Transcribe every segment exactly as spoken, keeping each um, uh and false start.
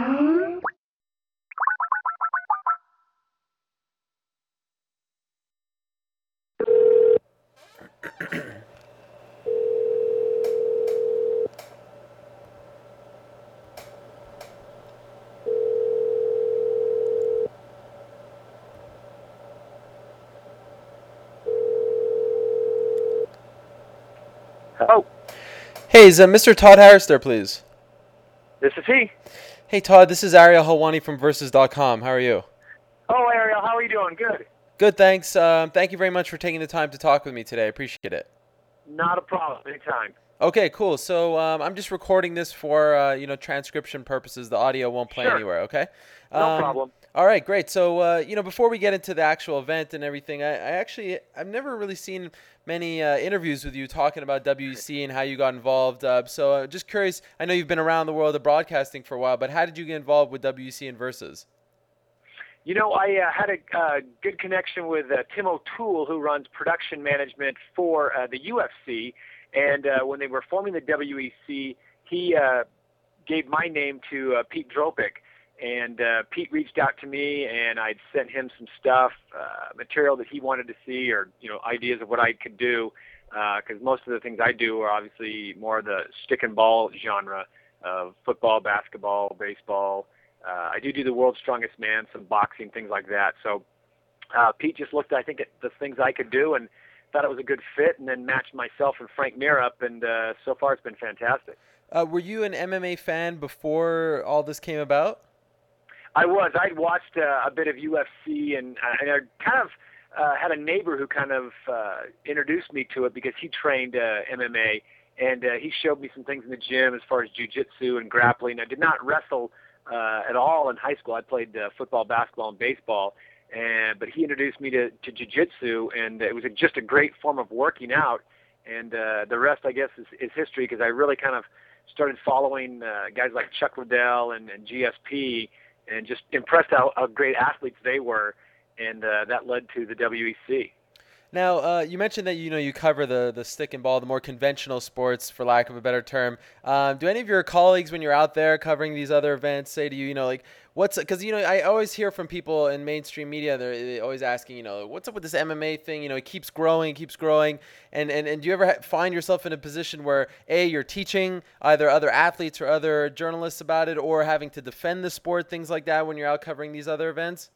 Hello. Hey, is uh, Mister Todd Harris there, please? This is he. Hey, Todd, this is Ariel Helwani from Versus dot com. How are you? Oh, Ariel, how are you doing? Good. Good, thanks. Um, thank you very much for taking the time to talk with me today. I appreciate it. Not a problem. Anytime. Okay, cool. So um, I'm just recording this for uh, you know transcription purposes. The audio won't play Sure. anywhere. Okay. No Um, problem. all right, great. So uh, you know, before we get into the actual event and everything, I, I actually I've never really seen many uh, interviews with you talking about W E C and how you got involved. Uh, so uh, just curious. I know you've been around the world of broadcasting for a while, but how did you get involved with W E C and Versus? You know, I uh, had a uh, good connection with uh, Tim O'Toole, who runs production management for uh, the U F C. And uh, when they were forming the W E C, he uh, gave my name to uh, Pete Dropic. And uh, Pete reached out to me, and I'd sent him some stuff, uh, material that he wanted to see, or you know, ideas of what I could do. Because uh, most of the things I do are obviously more of the stick and ball genre of football, basketball, baseball. Uh, I do do the World's Strongest Man, some boxing, things like that. So uh, Pete just looked, I think, at the things I could do and thought it was a good fit, and then matched myself and Frank Mir up, and uh, so far it's been fantastic. Uh, were you an M M A fan before all this came about? I was. I'd watched uh, a bit of U F C, and, and I kind of uh, had a neighbor who kind of uh, introduced me to it because he trained uh, M M A, and uh, he showed me some things in the gym as far as jiu-jitsu and grappling. I did not wrestle uh, at all in high school. I played uh, football, basketball, and baseball, and but he introduced me to, to jiu-jitsu, and it was a, just a great form of working out. And uh, the rest, I guess, is, is history because I really kind of started following uh, guys like Chuck Liddell and, and G S P, and just impressed how, how great athletes they were, and uh, that led to the W E C. Now, uh, you mentioned that you know you cover the the stick and ball, the more conventional sports, for lack of a better term. Um, do any of your colleagues, when you're out there covering these other events, say to you, you know, like, what's because you know I always hear from people in mainstream media, they're, they're always asking, you know, what's up with this M M A thing? You know, it keeps growing, keeps growing, and and and do you ever ha- find yourself in a position where a you're teaching either other athletes or other journalists about it, or having to defend the sport, things like that, when you're out covering these other events?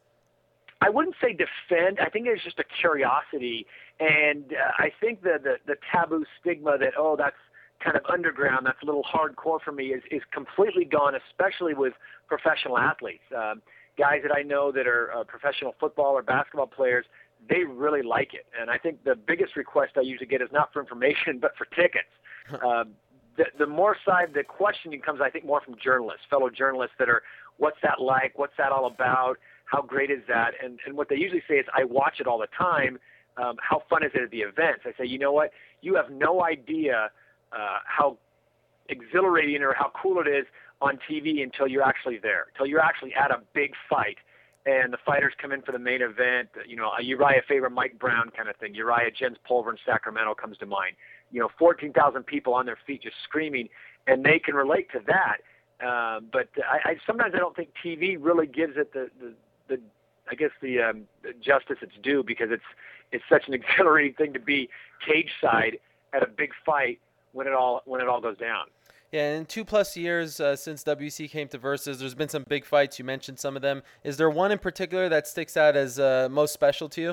I wouldn't say defend. I think there's just a curiosity, and uh, I think the, the the taboo stigma that oh that's kind of underground, that's a little hardcore for me, is is completely gone. Especially with professional athletes, um, guys that I know that are uh, professional football or basketball players, they really like it. And I think the biggest request I usually get is not for information, but for tickets. Um, the, the more side the questioning comes, I think, more from journalists, fellow journalists that are, what's that like? What's that all about? How great is that? And and what they usually say is, I watch it all the time. Um, how fun is it at the events? I say, you know what? You have no idea uh, how exhilarating or how cool it is on T V until you're actually there, until you're actually at a big fight, and the fighters come in for the main event. You know, a Uriah Faber, Mike Brown kind of thing. Uriah Jens Pulver in Sacramento comes to mind. You know, fourteen thousand people on their feet just screaming, and they can relate to that. Um, but I, I sometimes I don't think T V really gives it the, the the I guess the, um, the justice it's due, because it's it's such an exhilarating thing to be cage side at a big fight when it all when it all goes down. Yeah, in two plus years uh, since W E C came to Versus, there's been some big fights. You mentioned some of them. Is there one in particular that sticks out as uh, most special to you?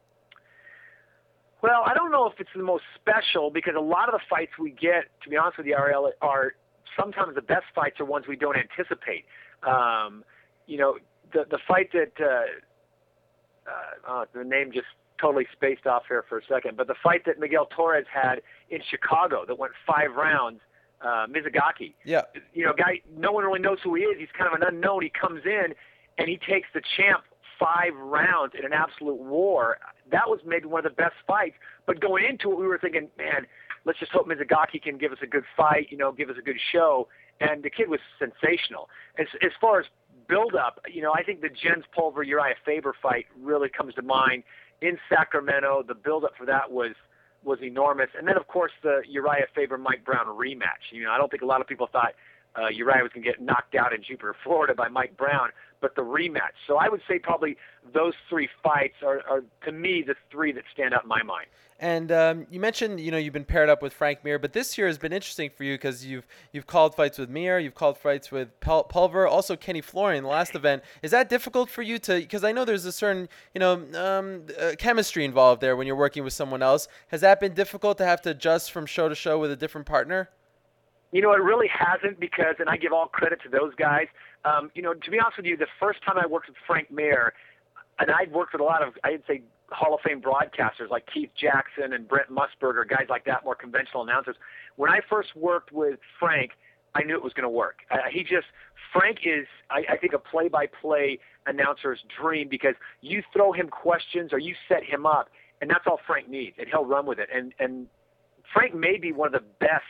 Well, I don't know if it's the most special, because a lot of the fights we get, to be honest with you, Ariel, are sometimes the best fights are ones we don't anticipate. Um, you know, the the fight that uh, uh, uh, the name just totally spaced off here for a second, but the fight that Miguel Torres had in Chicago that went five rounds, uh, Mizugaki. Yeah. You know, guy, no one really knows who he is. He's kind of an unknown. He comes in and he takes the champ five rounds in an absolute war. That was maybe one of the best fights. But going into it, we were thinking, man, let's just hope Mizugaki can give us a good fight, you know, give us a good show. And the kid was sensational. As, as far as build-up, you know, I think the Jens Pulver Uriah Faber fight really comes to mind in Sacramento. The build-up for that was was enormous. And then, of course, the Uriah Faber Mike Brown rematch. You know, I don't think a lot of people thought uh, Uriah was going to get knocked out in Jupiter, Florida by Mike Brown, but the rematch. So I would say probably those three fights are, are to me, the three that stand out in my mind. And um, you mentioned, you know, you've been paired up with Frank Mir, but this year has been interesting for you because you've you've called fights with Mir, you've called fights with Pul- Pulver, also Kenny Florian, the last event. Is that difficult for you to? Because I know there's a certain, you know, um, uh, chemistry involved there when you're working with someone else. Has that been difficult to have to adjust from show to show with a different partner? You know, it really hasn't because, and I give all credit to those guys. Um, you know, to be honest with you, the first time I worked with Frank Mir, and I'd worked with a lot of, I'd say, Hall of Fame broadcasters like Keith Jackson and Brent Musburger, guys like that, more conventional announcers. When I first worked with Frank, I knew it was going to work. Uh, he just, Frank is, I, I think, a play-by-play announcer's dream because you throw him questions or you set him up, and that's all Frank needs, and he'll run with it. And, and Frank may be one of the best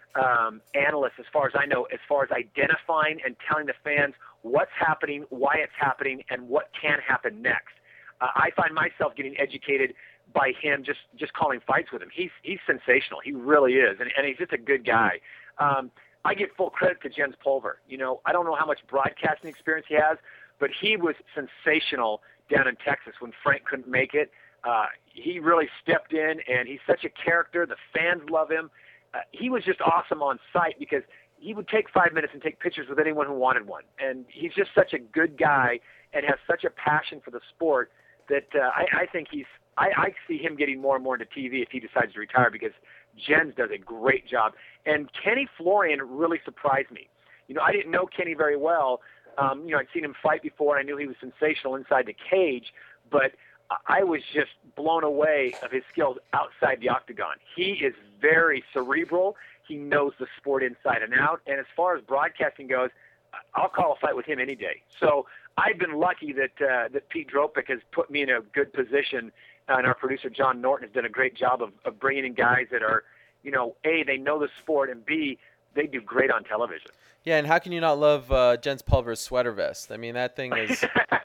um, analysts, as far as I know, as far as identifying and telling the fans what's happening, why it's happening, and what can happen next. Uh, I find myself getting educated by him just, just calling fights with him. He's he's sensational. He really is, and, and he's just a good guy. Um, I give full credit to Jens Pulver. You know, I don't know how much broadcasting experience he has, but he was sensational down in Texas when Frank couldn't make it. Uh, he really stepped in, and he's such a character. The fans love him. Uh, he was just awesome on site because he would take five minutes and take pictures with anyone who wanted one. And he's just such a good guy and has such a passion for the sport that uh, I, I think he's I, I see him getting more and more into T V if he decides to retire because Jens does a great job. And Kenny Florian really surprised me. You know, I didn't know Kenny very well. Um, you know, I'd seen him fight before, and I knew he was sensational inside the cage, but I was just blown away of his skills outside the octagon. He is very cerebral. He knows the sport inside and out. And as far as broadcasting goes, I'll call a fight with him any day. So I've been lucky that uh, that Pete Dropic has put me in a good position, uh, and our producer John Norton has done a great job of, of bringing in guys that are, you know, A, they know the sport, and B, they do great on television. Yeah, and how can you not love uh, Jens Pulver's sweater vest? I mean, that thing has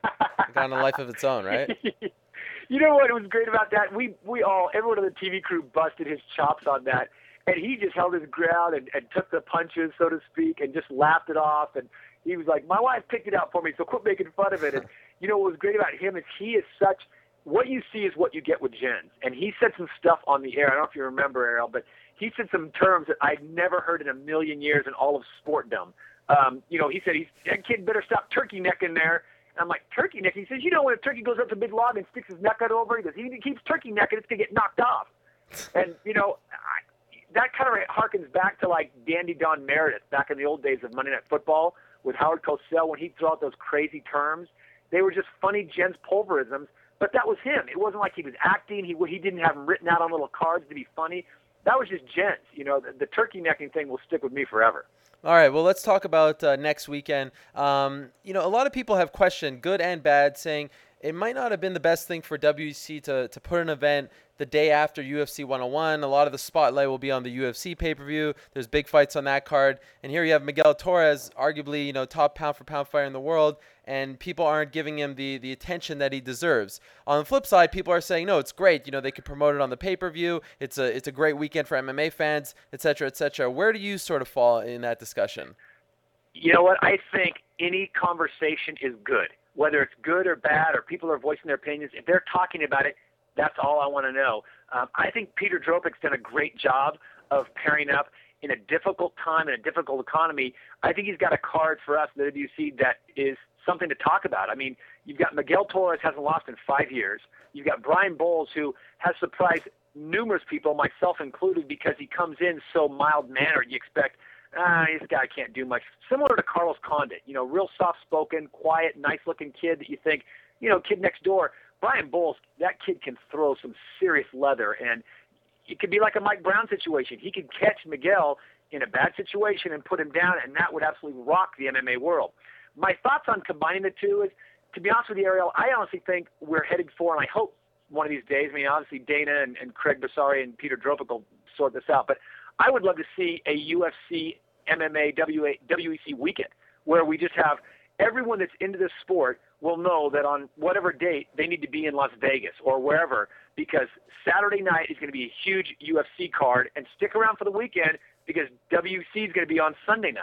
got a life of its own, right? You know what was great about that? We we all, everyone on the T V crew busted his chops on that, and he just held his ground and, and took the punches, so to speak, and just laughed it off. And he was like, my wife picked it out for me, so quit making fun of it. And you know what was great about him is he is such, what you see is what you get with Jens. And he said some stuff on the air. I don't know if you remember, Ariel, but he said some terms that I've never heard in a million years in all of sportdom. Um, you know, he said, he's, that kid better stop turkey necking there. And I'm like, turkey neck? He says, you know, when a turkey goes up to a big log and sticks his neck out over, he goes, if he keeps turkey necking, it's going to get knocked off. And, you know, I, that kind of harkens back to, like, Dandy Don Meredith back in the old days of Monday Night Football with Howard Cosell when he'd throw out those crazy terms. They were just funny Jens Pulverisms, but that was him. It wasn't like he was acting. He, he didn't have them written out on little cards to be funny. That was just Jens. You know, the, the turkey necking thing will stick with me forever. All right, well, let's talk about uh, next weekend. Um, you know, a lot of people have questioned, good and bad, saying it might not have been the best thing for W E C to, to put an event the day after U F C one oh one. A lot of the spotlight will be on the U F C pay-per-view. There's big fights on that card. And here you have Miguel Torres, arguably, you know, top pound-for-pound fighter in the world, and people aren't giving him the, the attention that he deserves. On the flip side, people are saying, no, it's great. You know, they could promote it on the pay-per-view. It's a, it's a great weekend for M M A fans, et cetera, et cetera. Where do you sort of fall in that discussion? You know what? I think any conversation is good, whether it's good or bad or people are voicing their opinions. If they're talking about it, that's all I want to know. Um, I think Peter Dropic's done a great job of pairing up in a difficult time, in a difficult economy. I think he's got a card for us, the W C, that is something to talk about. I mean, you've got Miguel Torres, hasn't lost in five years. You've got Brian Bowles, who has surprised numerous people, myself included, because he comes in so mild-mannered. You expect, ah, this guy can't do much. Similar to Carlos Condit, you know, real soft-spoken, quiet, nice-looking kid that you think, you know, kid next door. Brian Bowles, that kid can throw some serious leather, and it could be like a Mike Brown situation. He could catch Miguel in a bad situation and put him down, and that would absolutely rock the M M A world. My thoughts on combining the two is, to be honest with you, Ariel, I honestly think we're headed for, and I hope one of these days, I mean, obviously Dana and, and Craig Bassari and Peter Dropic will sort this out, but I would love to see a U F C, M M A, W E C weekend where we just have everyone that's into this sport will know that on whatever date they need to be in Las Vegas or wherever, because Saturday night is going to be a huge U F C card, and stick around for the weekend because W C is going to be on Sunday night.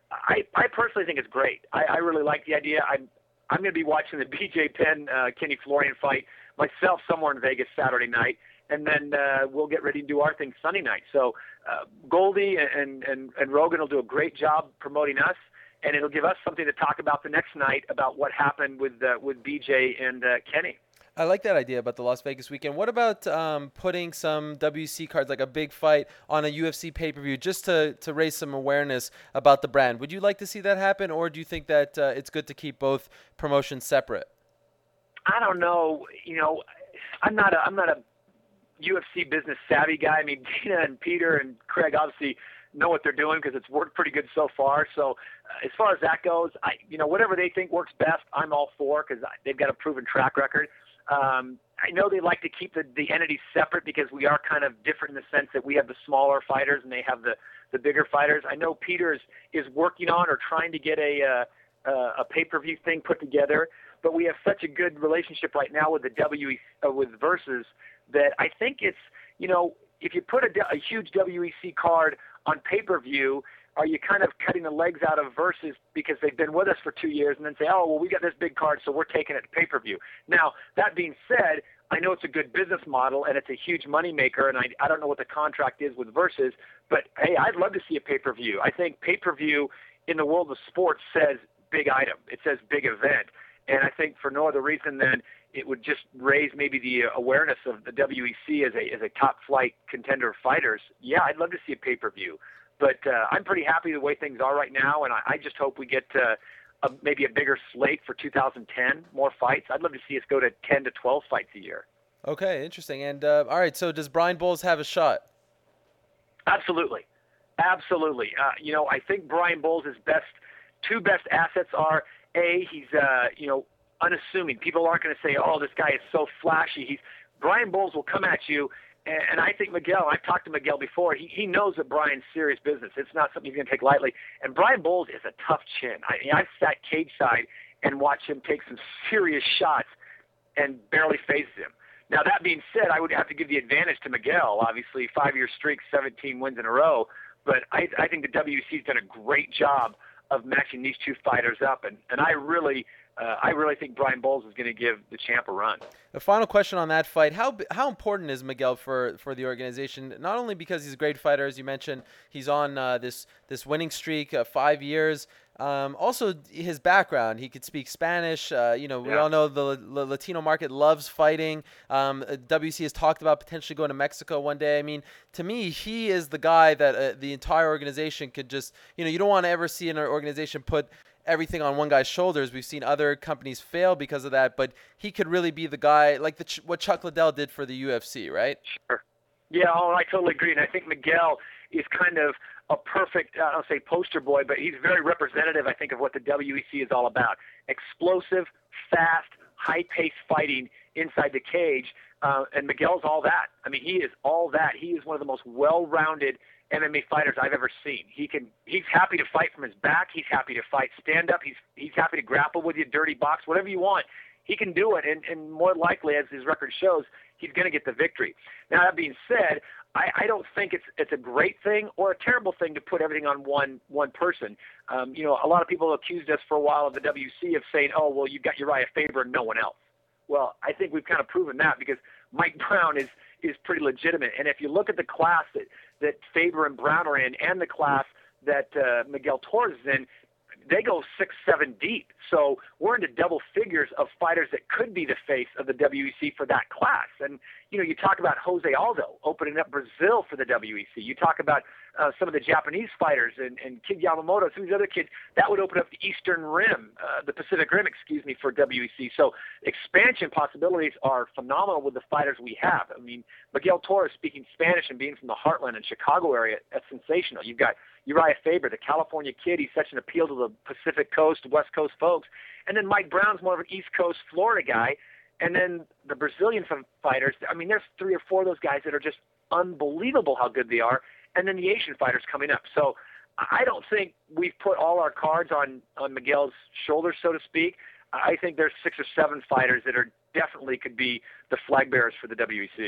I, I personally think it's great. I, I really like the idea. I'm I'm going to be watching the B J Penn uh, Kenny Florian fight myself somewhere in Vegas Saturday night, and then uh, we'll get ready to do our thing Sunday night. So uh, Goldie and, and and Rogan will do a great job promoting us, and it'll give us something to talk about the next night about what happened with uh, with B J and uh, Kenny. I like that idea about the Las Vegas weekend. What about um, putting some W C cards, like a big fight, on a U F C pay-per-view just to, to raise some awareness about the brand? Would you like to see that happen, or do you think that uh, it's good to keep both promotions separate? I don't know. You know, I'm not a I'm not a U F C business savvy guy. I mean, Dana and Peter and Craig obviously know what they're doing because it's worked pretty good so far. So uh, as far as that goes, I you know whatever they think works best, I'm all for because they've got a proven track record. Um, I know they like to keep the, the entities separate because we are kind of different in the sense that we have the smaller fighters and they have the, the bigger fighters. I know Peter is, is working on or trying to get a uh, uh, a pay-per-view thing put together, but we have such a good relationship right now with the W E C, uh, with Versus that I think it's, you know, if you put a, a huge W E C card on pay-per-view, are you kind of cutting the legs out of Versus because they've been with us for two years and then say, oh, well, we got this big card, so we're taking it to pay-per-view. Now, that being said, I know it's a good business model and it's a huge moneymaker, and I, I don't know what the contract is with Versus, but, hey, I'd love to see a pay-per-view. I think pay-per-view in the world of sports says big item. It says big event. And I think for no other reason than it would just raise maybe the awareness of the W E C as a, as a top-flight contender of fighters. Yeah, I'd love to see a pay-per-view. But uh, I'm pretty happy the way things are right now, and I, I just hope we get uh, a, maybe a bigger slate for two thousand ten, more fights. I'd love to see us go to ten to twelve fights a year. Okay, interesting. And uh, all right, so does Brian Bowles have a shot? Absolutely. Absolutely. Uh, you know, I think Brian Bowles' best two best assets are, A, he's, uh, you know, unassuming. People aren't going to say, oh, this guy is so flashy. He's Brian Bowles will come at you. And I think Miguel, I've talked to Miguel before, he, he knows that Brian's serious business. It's not something he's going to take lightly. And Brian Bowles is a tough chin. I, I've sat cage side and watched him take some serious shots and barely phases him. Now, that being said, I would have to give the advantage to Miguel. Obviously, five-year streak, seventeen wins in a row. But I, I think the W C has done a great job of matching these two fighters up. And, and I really uh, I really think Brian Bowles is going to give the champ a run. The final question on that fight, how how important is Miguel for, for the organization? Not only because he's a great fighter, as you mentioned, he's on uh, this, this winning streak, uh, five years. Um, also, his background, he could speak Spanish. Uh, you know, we yeah. all know the, the Latino market loves fighting. Um, W C has talked about potentially going to Mexico one day. I mean, to me, he is the guy that uh, the entire organization could just, you know, you don't want to ever see an organization put everything on one guy's shoulders. We've seen other companies fail because of that, but he could really be the guy, like the what Chuck Liddell did for the U F C, right? Sure. Yeah, oh, I totally agree. And I think Miguel is kind of a perfect, I don't say poster boy, but he's very representative, I think, of what the W E C is all about. Explosive, fast, high-paced fighting inside the cage, uh, and Miguel's all that. I mean, he is all that. He is one of the most well-rounded M M A fighters I've ever seen. He can, he's happy to fight from his back. He's happy to fight stand-up. He's he's happy to grapple with you, dirty box, whatever you want. He can do it, and, and more likely, as his record shows, he's going to get the victory. Now, that being said, I, I don't think it's it's a great thing or a terrible thing to put everything on one one person. Um, you know, a lot of people accused us for a while of the W C of saying, oh, well, you've got Uriah Faber and no one else. Well, I think we've kind of proven that because Mike Brown is is pretty legitimate. And if you look at the class that, that Faber and Brown are in and the class that uh, Miguel Torres is in, they go six, seven deep. So we're into double figures of fighters that could be the face of the W E C for that class. And, you know, you talk about Jose Aldo opening up Brazil for the W E C. You talk about uh, some of the Japanese fighters and, and Kid Yamamoto, some of these other kids. That would open up the Eastern Rim, uh, the Pacific Rim, excuse me, for W E C. So expansion possibilities are phenomenal with the fighters we have. I mean, Miguel Torres speaking Spanish and being from the Heartland and Chicago area, that's sensational. You've got Uriah Faber, the California kid. He's such an appeal to the Pacific Coast, West Coast folks. And then Mike Brown's more of an East Coast Florida guy. And then the Brazilian fighters, I mean, there's three or four of those guys that are just unbelievable how good they are. And then the Asian fighters coming up. So I don't think we've put all our cards on, on Miguel's shoulders, so to speak. I think there's six or seven fighters that are definitely could be the flag bearers for the W E C.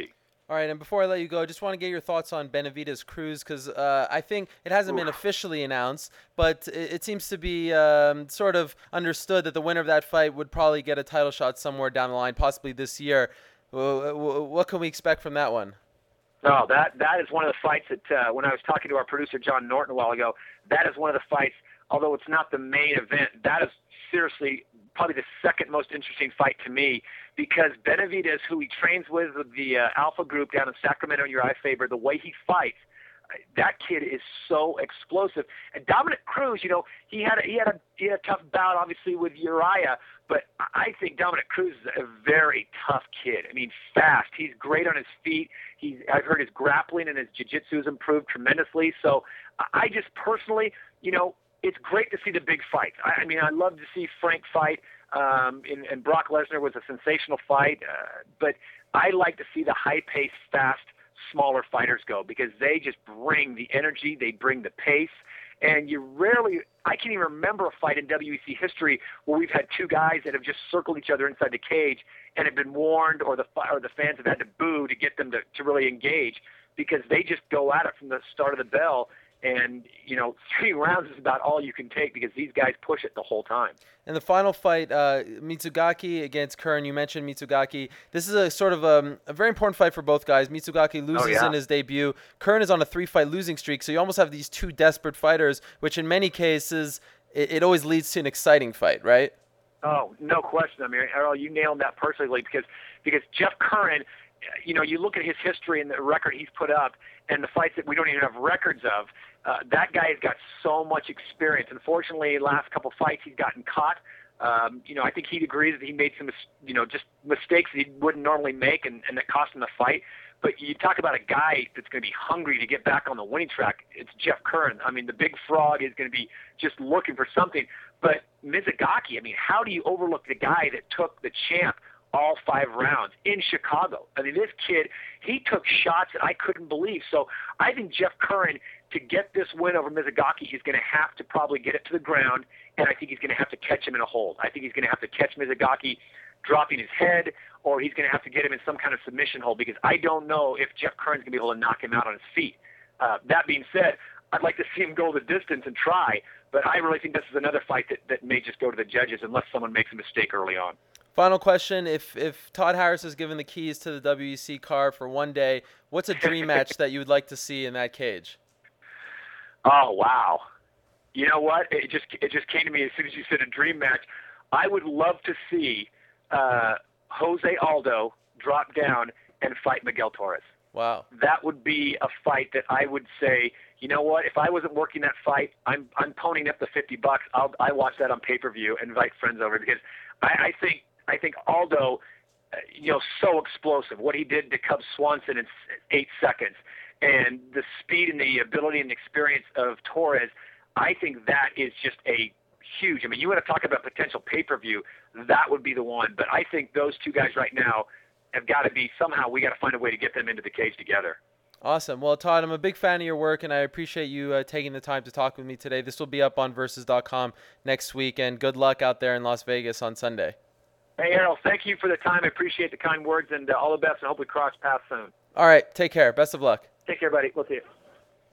All right, and before I let you go, I just want to get your thoughts on Benavidez Cruz because uh, I think it hasn't Oof. been officially announced, but it, it seems to be um, sort of understood that the winner of that fight would probably get a title shot somewhere down the line, possibly this year. What can we expect from that one? No, that that is one of the fights that uh, when I was talking to our producer John Norton a while ago, that is one of the fights. Although it's not the main event, that is seriously probably the second most interesting fight to me because Benavidez, who he trains with the uh, Alpha Group down in Sacramento and Uriah Faber, the way he fights, that kid is so explosive. And Dominic Cruz, you know, he had a, he had a he had a tough bout, obviously, with Uriah, but I think Dominic Cruz is a very tough kid. I mean, fast. He's great on his feet. He's I've heard his grappling and his jiu-jitsu has improved tremendously. So I just personally, you know, it's great to see the big fights. I, I mean, I love to see Frank fight, um, and, and Brock Lesnar was a sensational fight, uh, but I like to see the high-paced, fast, smaller fighters go because they just bring the energy, they bring the pace, and you rarely, I can't even remember a fight in W E C history where we've had two guys that have just circled each other inside the cage and have been warned or the or the fans have had to boo to get them to, to really engage because they just go at it from the start of the bell. And, you know, three rounds is about all you can take because these guys push it the whole time. And the final fight, uh, Mitsugaki against Kern. You mentioned Mitsugaki. This is a sort of um, a very important fight for both guys. Mitsugaki loses oh, yeah. in his debut. Kern is on a three-fight losing streak, so you almost have these two desperate fighters, which in many cases, it, it always leads to an exciting fight, right? Oh, no question. I mean, Errol, you nailed that perfectly because because Jeff Curran, you know, you look at his history and the record he's put up and the fights that we don't even have records of, uh, that guy has got so much experience. Unfortunately, last couple fights he's gotten caught. Um, you know, I think he agrees that he made some, you know, just mistakes that he wouldn't normally make and, and that cost him the fight. But you talk about a guy that's going to be hungry to get back on the winning track. It's Jeff Curran. I mean, the big frog is going to be just looking for something. But Mizugaki, I mean, how do you overlook the guy that took the champ all five rounds in Chicago? I mean, this kid, he took shots that I couldn't believe. So I think Jeff Curran, to get this win over Mizugaki, is going to have to probably get it to the ground, and I think he's going to have to catch him in a hold. I think he's going to have to catch Mizugaki dropping his head, or he's going to have to get him in some kind of submission hold because I don't know if Jeff Curran's going to be able to knock him out on his feet. Uh, that being said, I'd like to see him go the distance and try, but I really think this is another fight that, that may just go to the judges unless someone makes a mistake early on. Final question, if if Todd Harris is given the keys to the W E C car for one day, what's a dream match that you would like to see in that cage? Oh, wow. You know what? It just it just came to me as soon as you said a dream match. I would love to see uh, Jose Aldo drop down and fight Miguel Torres. Wow. That would be a fight that I would say, you know what, if I wasn't working that fight, I'm I'm ponying up the fifty bucks. I'll I watch that on pay-per-view and invite friends over because I, I think I think Aldo, uh, you know, so explosive. What he did to Cub Swanson in eight seconds, and the speed and the ability and experience of Torres, I think that is just a huge. I mean, you want to talk about potential pay-per-view, that would be the one. But I think those two guys right now have got to be somehow. We got to find a way to get them into the cage together. Awesome. Well, Todd, I'm a big fan of your work, and I appreciate you uh, taking the time to talk with me today. This will be up on versus dot com next week, and good luck out there in Las Vegas on Sunday. Hey, Errol, thank you for the time. I appreciate the kind words, and uh, all the best, and hope we cross paths soon. All right. Take care. Best of luck. Take care, buddy. We'll see you.